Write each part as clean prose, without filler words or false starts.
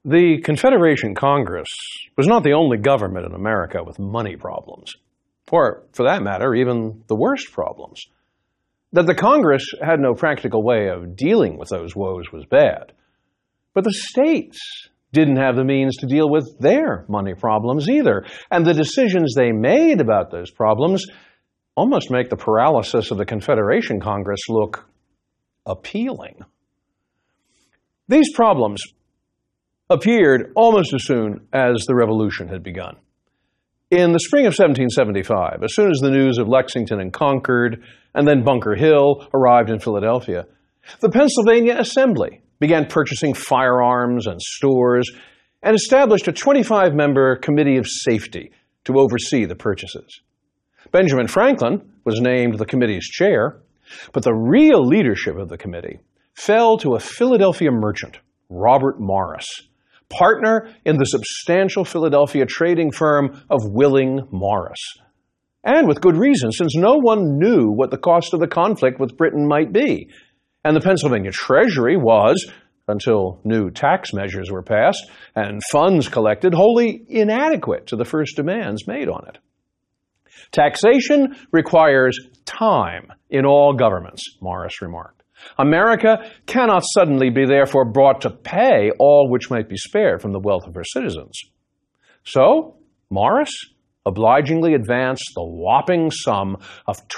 The Confederation Congress was not the only government in America with money problems, or, for that matter, even the worst problems. That the Congress had no practical way of dealing with those woes was bad. But the states didn't have the means to deal with their money problems either, and the decisions they made about those problems almost make the paralysis of the Confederation Congress look appealing. These problems appeared almost as soon as the Revolution had begun. In the spring of 1775, as soon as the news of Lexington and Concord, and then Bunker Hill arrived in Philadelphia, the Pennsylvania Assembly began purchasing firearms and stores and established a 25-member Committee of Safety to oversee the purchases. Benjamin Franklin was named the committee's chair, but the real leadership of the committee fell to a Philadelphia merchant, Robert Morris, partner in the substantial Philadelphia trading firm of Willing Morris. And with good reason, since no one knew what the cost of the conflict with Britain might be. And the Pennsylvania Treasury was, until new tax measures were passed and funds collected, wholly inadequate to the first demands made on it. Taxation requires time in all governments, Morris remarked. America cannot suddenly be therefore brought to pay all which might be spared from the wealth of her citizens. So, Morris obligingly advanced the whopping sum of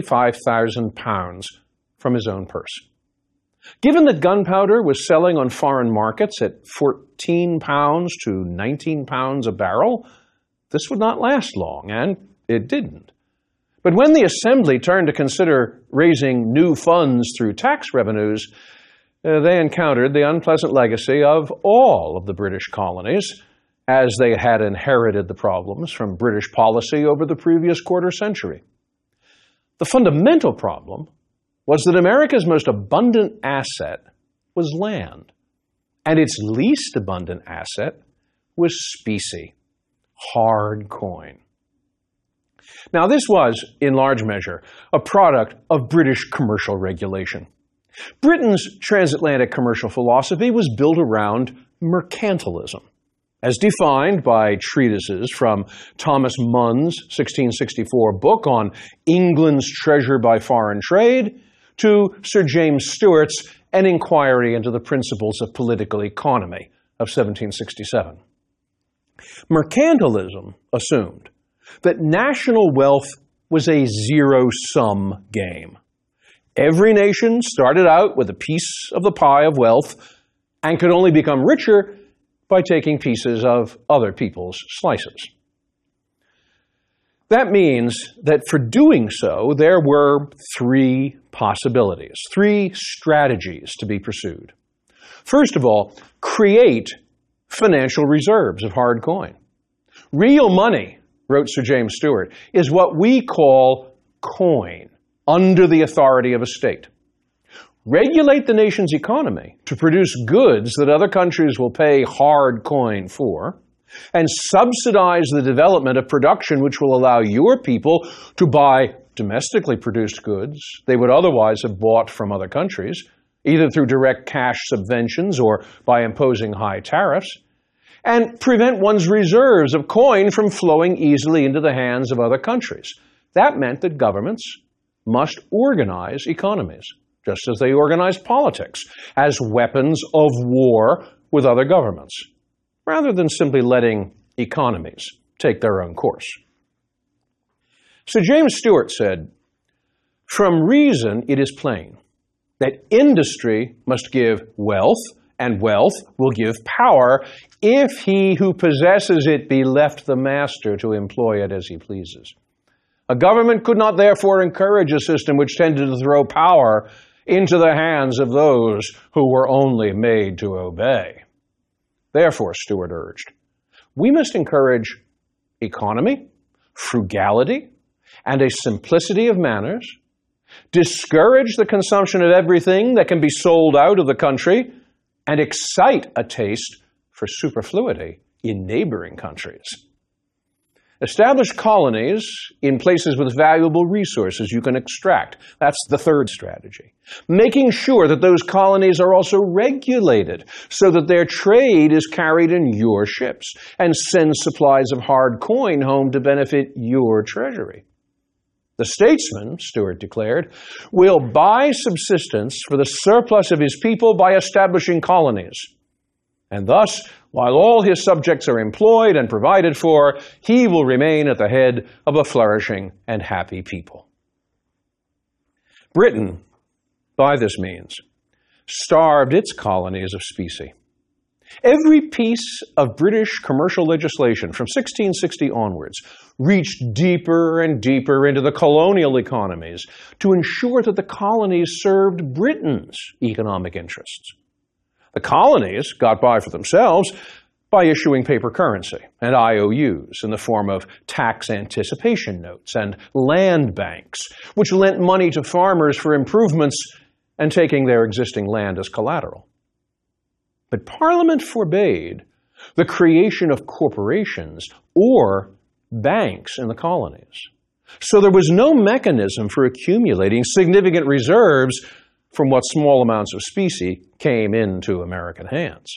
£25,000 from his own purse. Given that gunpowder was selling on foreign markets at £14 to £19 a barrel, this would not last long, and it didn't. But when the Assembly turned to consider raising new funds through tax revenues, they encountered the unpleasant legacy of all of the British colonies, as they had inherited the problems from British policy over the previous quarter century. The fundamental problem was that America's most abundant asset was land, and its least abundant asset was specie, hard coin. Now, this was, in large measure, a product of British commercial regulation. Britain's transatlantic commercial philosophy was built around mercantilism, as defined by treatises from Thomas Munn's 1664 book on England's treasure by foreign trade to Sir James Stewart's An Inquiry into the Principles of Political Economy of 1767. Mercantilism assumed that national wealth was a zero-sum game. Every nation started out with a piece of the pie of wealth and could only become richer by taking pieces of other people's slices. That means that for doing so, there were three possibilities, three strategies to be pursued. First of all, create financial reserves of hard coin. Real money, wrote Sir James Stewart, is what we call coin under the authority of a state. Regulate the nation's economy to produce goods that other countries will pay hard coin for, and subsidize the development of production which will allow your people to buy domestically produced goods they would otherwise have bought from other countries, either through direct cash subventions or by imposing high tariffs, and prevent one's reserves of coin from flowing easily into the hands of other countries. That meant that governments must organize economies, just as they organized politics, as weapons of war with other governments, rather than simply letting economies take their own course. Sir James Stewart said, "From reason it is plain that industry must give wealth, and wealth will give power, if he who possesses it be left the master to employ it as he pleases. A government could not therefore encourage a system which tended to throw power into the hands of those who were only made to obey." Therefore, Stewart urged, we must encourage economy, frugality, and a simplicity of manners, discourage the consumption of everything that can be sold out of the country, and excite a taste for superfluity in neighboring countries. Establish colonies in places with valuable resources you can extract. That's the third strategy. Making sure that those colonies are also regulated so that their trade is carried in your ships and sends supplies of hard coin home to benefit your treasury. The statesman, Stuart declared, will buy subsistence for the surplus of his people by establishing colonies. And thus, while all his subjects are employed and provided for, he will remain at the head of a flourishing and happy people. Britain, by this means, starved its colonies of specie. Every piece of British commercial legislation from 1660 onwards reached deeper and deeper into the colonial economies to ensure that the colonies served Britain's economic interests. The colonies got by for themselves by issuing paper currency and IOUs in the form of tax anticipation notes and land banks, which lent money to farmers for improvements and taking their existing land as collateral. But Parliament forbade the creation of corporations or banks in the colonies. So there was no mechanism for accumulating significant reserves from what small amounts of specie came into American hands.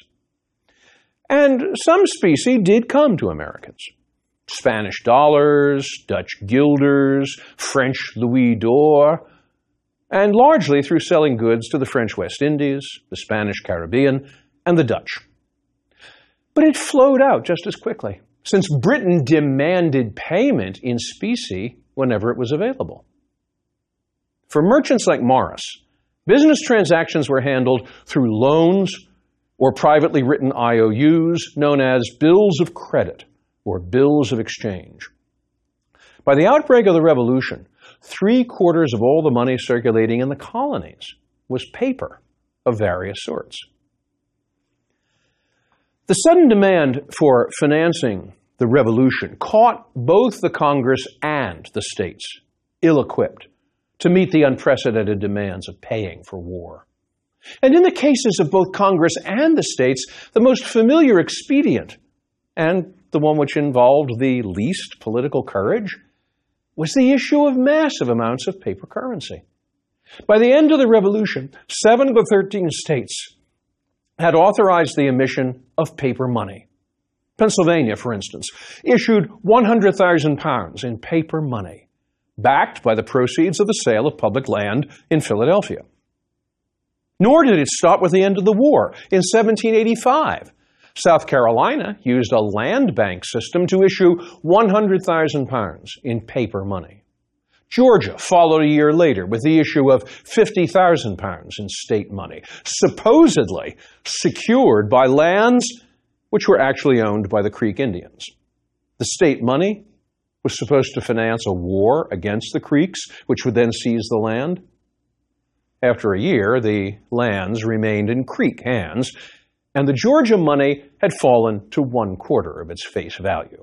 And some specie did come to Americans. Spanish dollars, Dutch guilders, French louis d'or, and largely through selling goods to the French West Indies, the Spanish Caribbean, and the Dutch. But it flowed out just as quickly, since Britain demanded payment in specie whenever it was available. For merchants like Morris, business transactions were handled through loans or privately written IOUs known as bills of credit or bills of exchange. By the outbreak of the Revolution, 3/4 of all the money circulating in the colonies was paper of various sorts. The sudden demand for financing the Revolution caught both the Congress and the states ill-equipped to meet the unprecedented demands of paying for war. And in the cases of both Congress and the states, the most familiar expedient, and the one which involved the least political courage, was the issue of massive amounts of paper currency. By the end of the Revolution, 7 of the 13 states had authorized the emission of paper money. Pennsylvania, for instance, issued 100,000 pounds in paper money, backed by the proceeds of the sale of public land in Philadelphia. Nor did it stop with the end of the war. In 1785, South Carolina used a land bank system to issue 100,000 pounds in paper money. Georgia followed a year later with the issue of 50,000 pounds in state money, supposedly secured by lands which were actually owned by the Creek Indians. The state money was supposed to finance a war against the Creeks, which would then seize the land. After a year, the lands remained in Creek hands, and the Georgia money had fallen to 1/4 of its face value.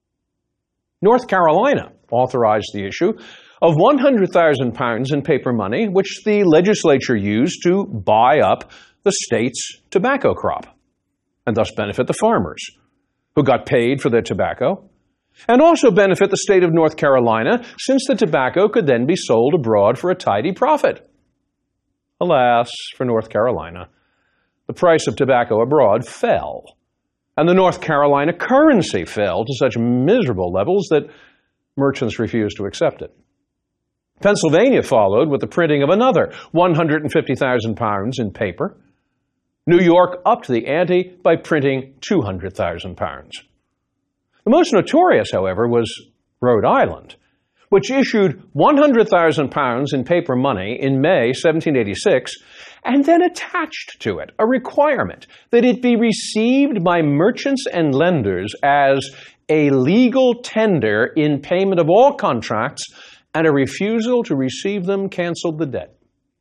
North Carolina authorized the issue of 100,000 pounds in paper money, which the legislature used to buy up the state's tobacco crop, and thus benefit the farmers, who got paid for their tobacco, and also benefit the state of North Carolina, since the tobacco could then be sold abroad for a tidy profit. Alas, for North Carolina, the price of tobacco abroad fell, and the North Carolina currency fell to such miserable levels that merchants refused to accept it. Pennsylvania followed with the printing of another 150,000 pounds in paper. New York upped the ante by printing 200,000 pounds. The most notorious, however, was Rhode Island, which issued 100,000 pounds in paper money in May 1786, and then attached to it a requirement that it be received by merchants and lenders as a legal tender in payment of all contracts, and a refusal to receive them canceled the debt.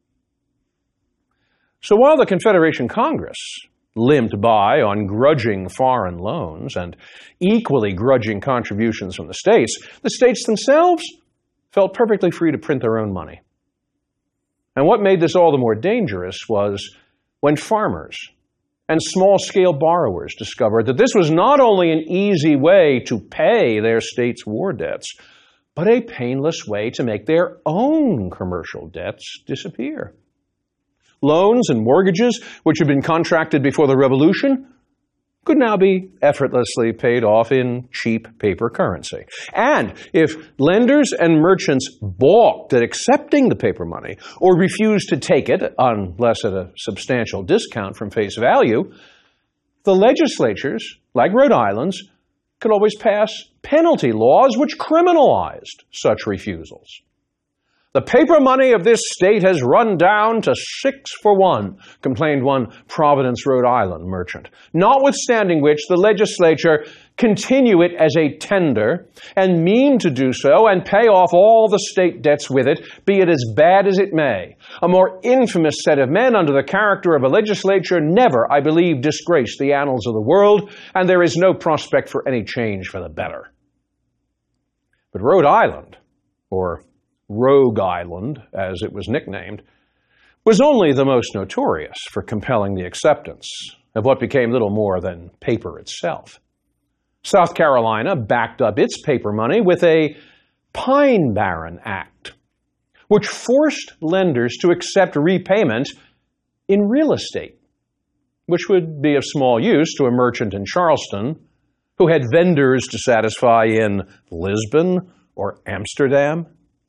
So while the Confederation Congress limped by on grudging foreign loans and equally grudging contributions from the states themselves felt perfectly free to print their own money. And what made this all the more dangerous was when farmers and small-scale borrowers discovered that this was not only an easy way to pay their state's war debts, but a painless way to make their own commercial debts disappear. Loans and mortgages, which had been contracted before the Revolution, could now be effortlessly paid off in cheap paper currency. And if lenders and merchants balked at accepting the paper money or refused to take it, unless at a substantial discount from face value, the legislatures, like Rhode Island's, could always pass penalty laws which criminalized such refusals. The paper money of this state has run down to 6 for 1, complained one Providence, Rhode Island merchant, notwithstanding which the legislature continue it as a tender and mean to do so and pay off all the state debts with it, be it as bad as it may. A more infamous set of men under the character of a legislature never, I believe, disgraced the annals of the world, and there is no prospect for any change for the better. But Rhode Island, or Rogue Island, as it was nicknamed, was only the most notorious for compelling the acceptance of what became little more than paper itself. South Carolina backed up its paper money with a Pine Barren Act, which forced lenders to accept repayment in real estate, which would be of small use to a merchant in Charleston who had vendors to satisfy in Lisbon or Amsterdam.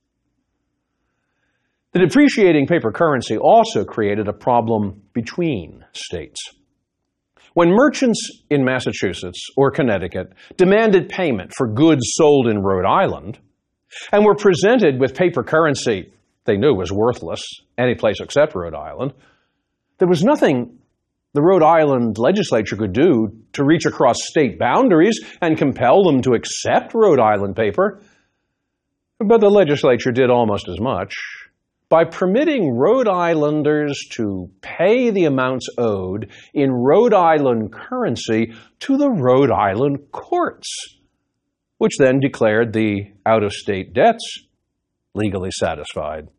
The depreciating paper currency also created a problem between states. When merchants in Massachusetts or Connecticut demanded payment for goods sold in Rhode Island and were presented with paper currency they knew was worthless any place except Rhode Island, there was nothing the Rhode Island legislature could do to reach across state boundaries and compel them to accept Rhode Island paper. But the legislature did almost as much by permitting Rhode Islanders to pay the amounts owed in Rhode Island currency to the Rhode Island courts, which then declared the out-of-state debts legally satisfied.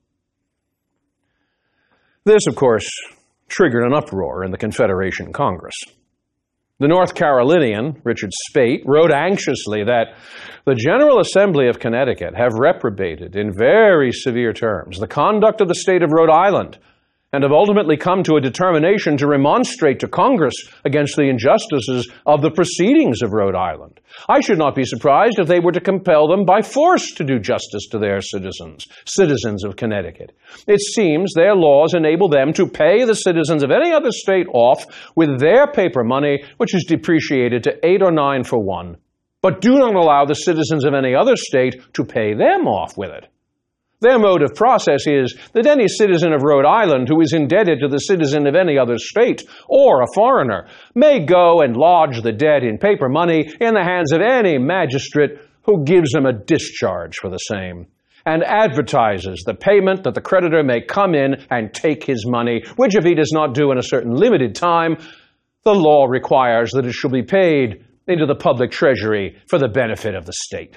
This, of course, triggered an uproar in the Confederation Congress. The North Carolinian, Richard Speight, wrote anxiously that the General Assembly of Connecticut have reprobated in very severe terms the conduct of the state of Rhode Island and have ultimately come to a determination to remonstrate to Congress against the injustices of the proceedings of Rhode Island. I should not be surprised if they were to compel them by force to do justice to their citizens of Connecticut. It seems their laws enable them to pay the citizens of any other state off with their paper money, which is depreciated to 8 or 9 for 1, but do not allow the citizens of any other state to pay them off with it. Their mode of process is that any citizen of Rhode Island who is indebted to the citizen of any other state or a foreigner may go and lodge the debt in paper money in the hands of any magistrate who gives them a discharge for the same and advertises the payment that the creditor may come in and take his money, which if he does not do in a certain limited time, the law requires that it shall be paid into the public treasury for the benefit of the state.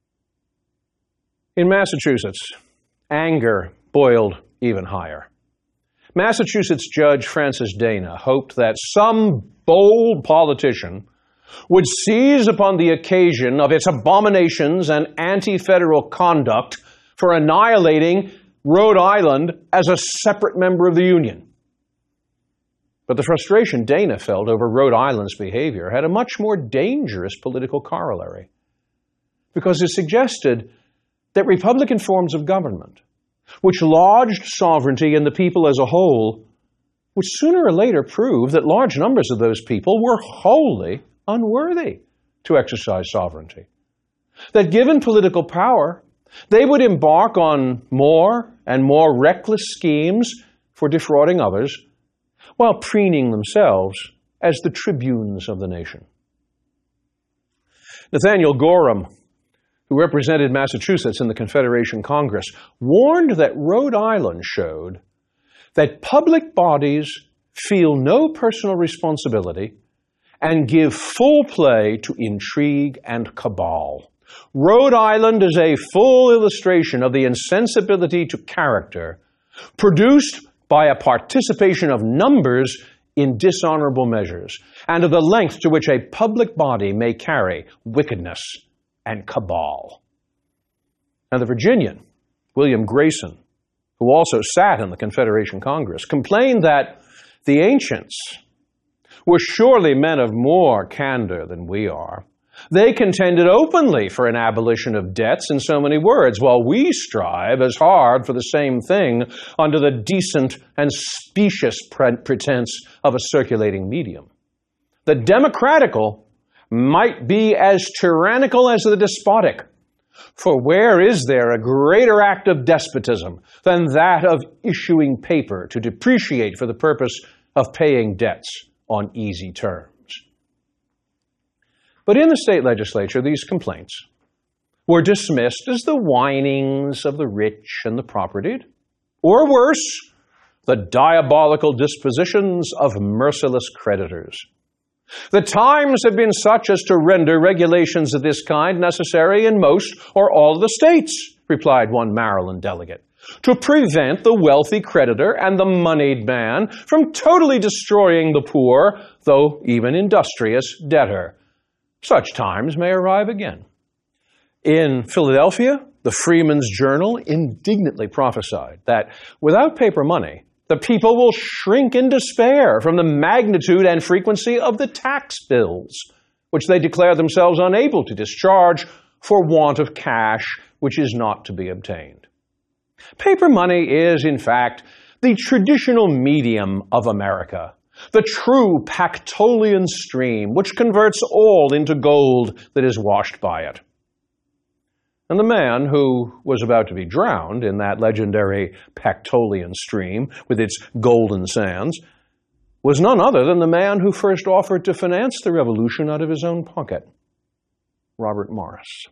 In Massachusetts, anger boiled even higher. Massachusetts Judge Francis Dana hoped that some bold politician would seize upon the occasion of its abominations and anti-federal conduct for annihilating Rhode Island as a separate member of the Union. But the frustration Dana felt over Rhode Island's behavior had a much more dangerous political corollary, because it suggested that Republican forms of government, which lodged sovereignty in the people as a whole, would sooner or later prove that large numbers of those people were wholly unworthy to exercise sovereignty. That given political power, they would embark on more and more reckless schemes for defrauding others, while preening themselves as the tribunes of the nation. Nathaniel Gorham, who represented Massachusetts in the Confederation Congress, warned that Rhode Island showed that public bodies feel no personal responsibility and give full play to intrigue and cabal. Rhode Island is a full illustration of the insensibility to character produced by a participation of numbers in dishonorable measures, and of the length to which a public body may carry wickedness and cabal. Now, the Virginian, William Grayson, who also sat in the Confederation Congress, complained that the ancients were surely men of more candor than we are. They contended openly for an abolition of debts in so many words, while we strive as hard for the same thing under the decent and specious pretense of a circulating medium. The democratical might be as tyrannical as the despotic. For where is there a greater act of despotism than that of issuing paper to depreciate for the purpose of paying debts on easy terms? But in the state legislature, these complaints were dismissed as the whinings of the rich and the propertied, or worse, the diabolical dispositions of merciless creditors. The times have been such as to render regulations of this kind necessary in most or all of the states, replied one Maryland delegate, to prevent the wealthy creditor and the moneyed man from totally destroying the poor, though even industrious, debtor. Such times may arrive again. In Philadelphia, the Freeman's Journal indignantly prophesied that without paper money, the people will shrink in despair from the magnitude and frequency of the tax bills, which they declare themselves unable to discharge for want of cash which is not to be obtained. Paper money is, in fact, the traditional medium of America, the true Pactolian stream, which converts all into gold that is washed by it. And the man who was about to be drowned in that legendary Pactolian stream with its golden sands was none other than the man who first offered to finance the revolution out of his own pocket, Robert Morris.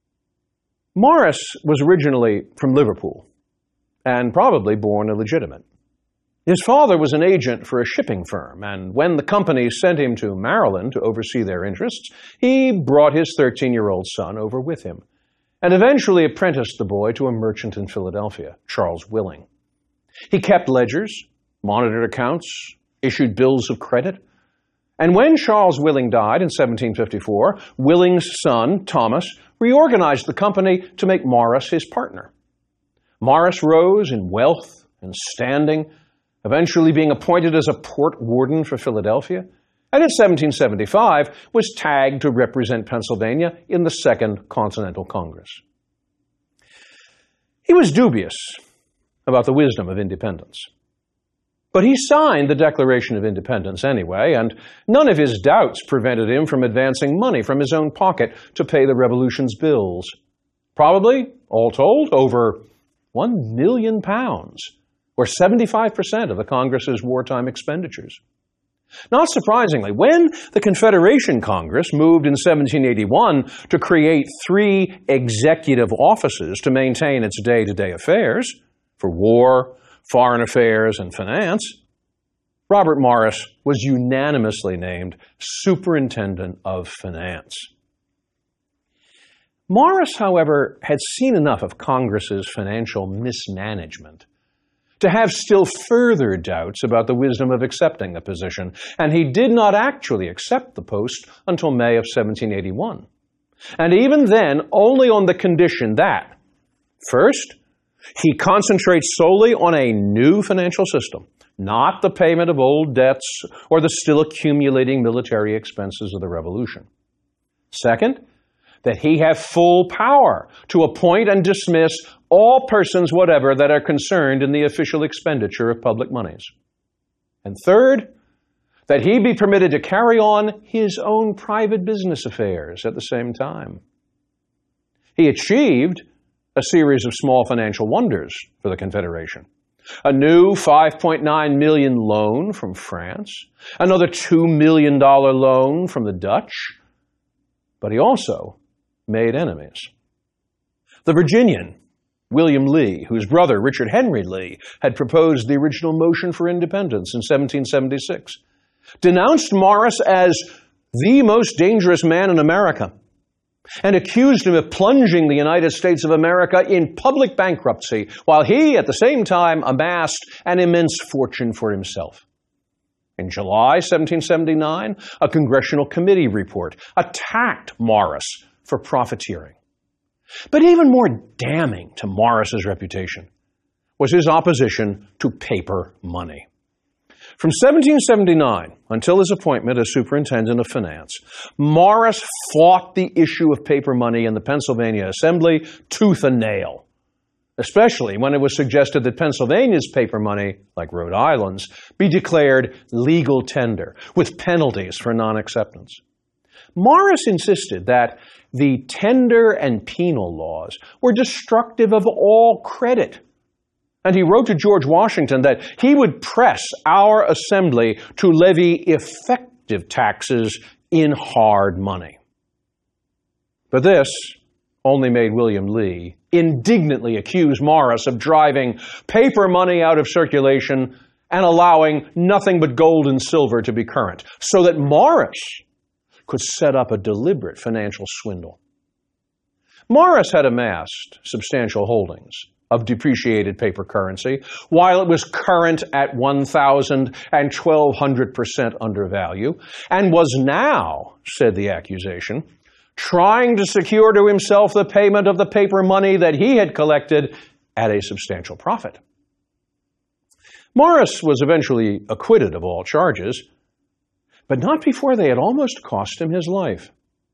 Morris was originally from Liverpool and probably born illegitimate. His father was an agent for a shipping firm, and when the company sent him to Maryland to oversee their interests, he brought his 13-year-old son over with him, and eventually apprenticed the boy to a merchant in Philadelphia, Charles Willing. He kept ledgers, monitored accounts, issued bills of credit, and when Charles Willing died in 1754, Willing's son, Thomas, reorganized the company to make Morris his partner. Morris rose in wealth and standing, eventually being appointed as a port warden for Philadelphia, and in 1775 was tagged to represent Pennsylvania in the Second Continental Congress. He was dubious about the wisdom of independence, but he signed the Declaration of Independence anyway, and none of his doubts prevented him from advancing money from his own pocket to pay the revolution's bills. Probably, all told, over £1 million, or 75% of the Congress's wartime expenditures. Not surprisingly, when the Confederation Congress moved in 1781 to create 3 executive offices to maintain its day-to-day affairs for war, foreign affairs, and finance, Robert Morris was unanimously named Superintendent of Finance. Morris, however, had seen enough of Congress's financial mismanagement to have still further doubts about the wisdom of accepting the position, and he did not actually accept the post until May of 1781. And even then, only on the condition that, first, he concentrates solely on a new financial system, not the payment of old debts or the still accumulating military expenses of the Revolution. Second, that he have full power to appoint and dismiss all persons whatever that are concerned in the official expenditure of public monies. And third, that he be permitted to carry on his own private business affairs at the same time. He achieved a series of small financial wonders for the Confederation. A new $5.9 million loan from France, another $2 million loan from the Dutch, but he also made enemies. The Virginian, William Lee, whose brother, Richard Henry Lee, had proposed the original motion for independence in 1776, denounced Morris as the most dangerous man in America and accused him of plunging the United States of America in public bankruptcy, while he, at the same time, amassed an immense fortune for himself. In July 1779, a congressional committee report attacked Morris for profiteering. But even more damning to Morris's reputation was his opposition to paper money. From 1779 until his appointment as Superintendent of Finance, Morris fought the issue of paper money in the Pennsylvania Assembly tooth and nail, especially when it was suggested that Pennsylvania's paper money, like Rhode Island's, be declared legal tender, with penalties for non-acceptance. Morris insisted that the tender and penal laws were destructive of all credit. And he wrote to George Washington that he would press our assembly to levy effective taxes in hard money. But this only made William Lee indignantly accuse Morris of driving paper money out of circulation and allowing nothing but gold and silver to be current, so that Morris could set up a deliberate financial swindle. Morris had amassed substantial holdings of depreciated paper currency, while it was current at 1,000 and 1,200% undervalue, and was now, said the accusation, trying to secure to himself the payment of the paper money that he had collected at a substantial profit. Morris was eventually acquitted of all charges, but not before they had almost cost him his life.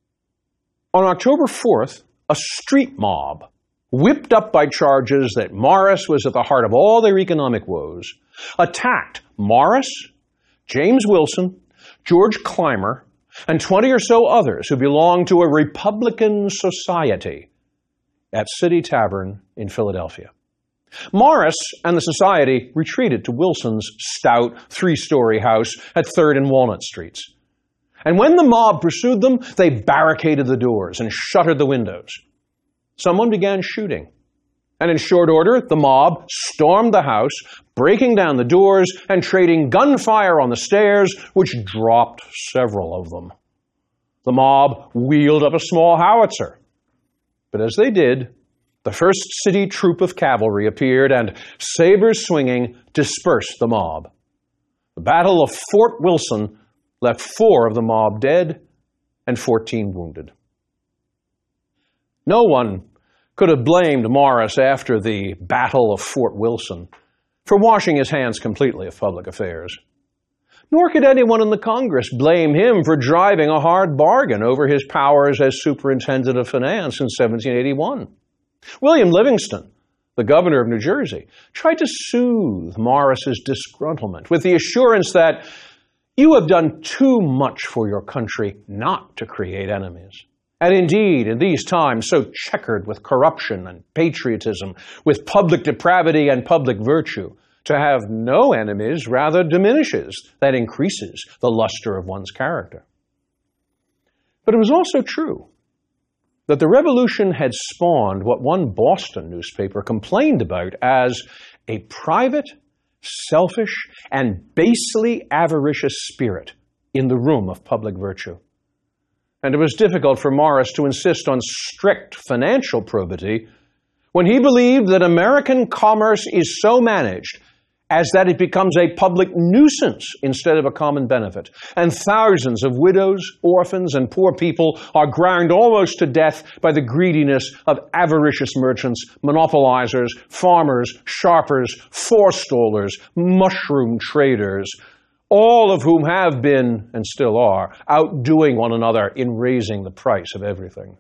On October 4th, a street mob, whipped up by charges that Morris was at the heart of all their economic woes, attacked Morris, James Wilson, George Clymer, and 20 or so others who belonged to a Republican society at City Tavern in Philadelphia. Morris and the society retreated to Wilson's stout three-story house at 3rd and Walnut Streets. And when the mob pursued them, they barricaded the doors and shuttered the windows. Someone began shooting, and in short order, the mob stormed the house, breaking down the doors and trading gunfire on the stairs, which dropped several of them. The mob wheeled up a small howitzer. But as they did, the first city troop of cavalry appeared and, sabers swinging, dispersed the mob. The Battle of Fort Wilson left 4 of the mob dead and 14 wounded. No one could have blamed Morris after the Battle of Fort Wilson for washing his hands completely of public affairs. Nor could anyone in the Congress blame him for driving a hard bargain over his powers as Superintendent of Finance in 1781. William Livingston, the governor of New Jersey, tried to soothe Morris's disgruntlement with the assurance that you have done too much for your country not to create enemies. And indeed, in these times so checkered with corruption and patriotism, with public depravity and public virtue, to have no enemies rather diminishes, that increases the luster of one's character. But it was also true that the revolution had spawned what one Boston newspaper complained about as a private, selfish, and basely avaricious spirit in the room of public virtue. And it was difficult for Morris to insist on strict financial probity when he believed that American commerce is so managed as that it becomes a public nuisance instead of a common benefit. And thousands of widows, orphans, and poor people are ground almost to death by the greediness of avaricious merchants, monopolizers, farmers, sharpers, forestallers, mushroom traders, all of whom have been, and still are, outdoing one another in raising the price of everything.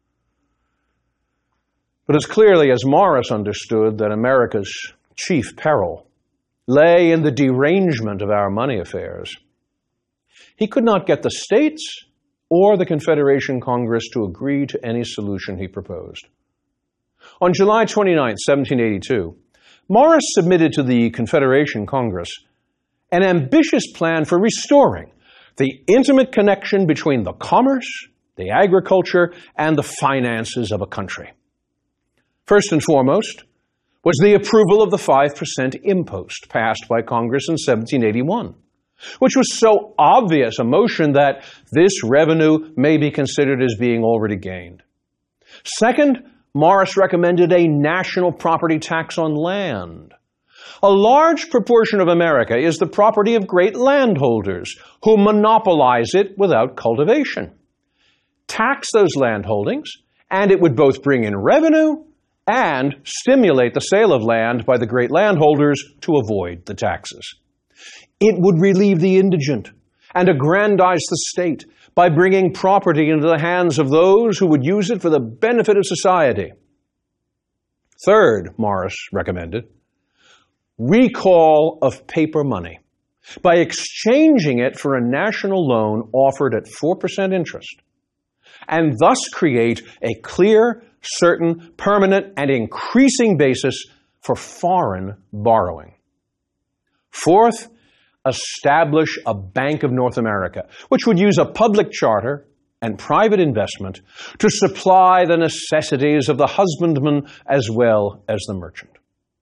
But as clearly as Morris understood that America's chief peril lay in the derangement of our money affairs, he could not get the states or the Confederation Congress to agree to any solution he proposed. On July 29, 1782, Morris submitted to the Confederation Congress an ambitious plan for restoring the intimate connection between the commerce, the agriculture, and the finances of a country. First and foremost was the approval of the 5% impost passed by Congress in 1781, which was so obvious a motion that this revenue may be considered as being already gained. Second, Morris recommended a national property tax on land, A large proportion of America is the property of great landholders who monopolize it without cultivation. Tax those landholdings, and it would both bring in revenue and stimulate the sale of land by the great landholders to avoid the taxes. It would relieve the indigent and aggrandize the state by bringing property into the hands of those who would use it for the benefit of society. Third, Morris recommended, recall of paper money by exchanging it for a national loan offered at 4% interest, and thus create a clear, certain, permanent, and increasing basis for foreign borrowing. Fourth, establish a Bank of North America, which would use a public charter and private investment to supply the necessities of the husbandman as well as the merchant.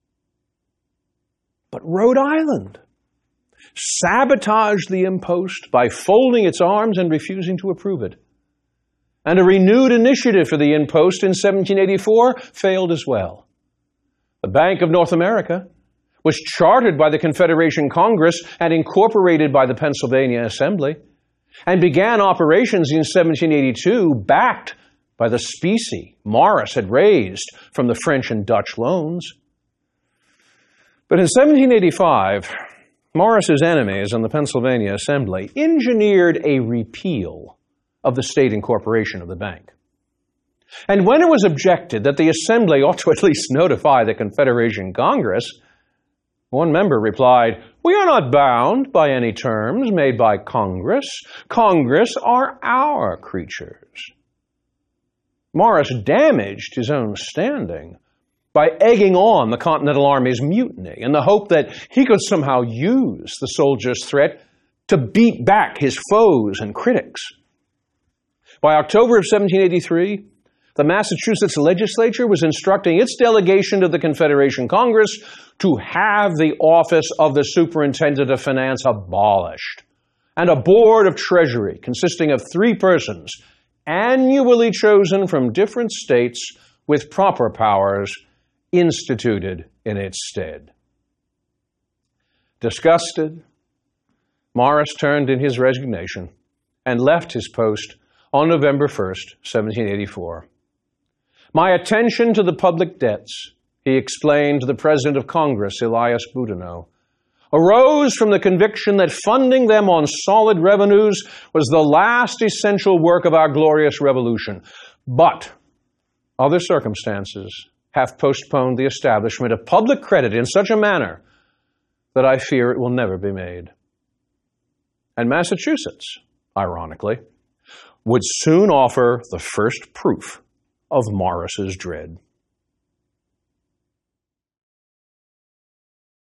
But Rhode Island sabotaged the impost by folding its arms and refusing to approve it. And a renewed initiative for the impost in 1784 failed as well. The Bank of North America was chartered by the Confederation Congress and incorporated by the Pennsylvania Assembly, and began operations in 1782 backed by the specie Morris had raised from the French and Dutch loans. But in 1785, Morris's enemies in the Pennsylvania Assembly engineered a repeal of the state incorporation of the bank. And when it was objected that the Assembly ought to at least notify the Confederation Congress, one member replied, "We are not bound by any terms made by Congress. Congress are our creatures." Morris damaged his own standing by egging on the Continental Army's mutiny in the hope that he could somehow use the soldiers' threat to beat back his foes and critics. By October of 1783, the Massachusetts legislature was instructing its delegation to the Confederation Congress to have the office of the Superintendent of Finance abolished, and a Board of Treasury consisting of 3 persons, annually chosen from different states with proper powers, instituted in its stead. Disgusted, Morris turned in his resignation and left his post on November 1st, 1784. "My attention to the public debts," he explained to the President of Congress, Elias Boudinot, "arose from the conviction that funding them on solid revenues was the last essential work of our glorious revolution. But other circumstances have postponed the establishment of public credit in such a manner that I fear it will never be made." And Massachusetts, ironically, would soon offer the first proof of Morris's dread.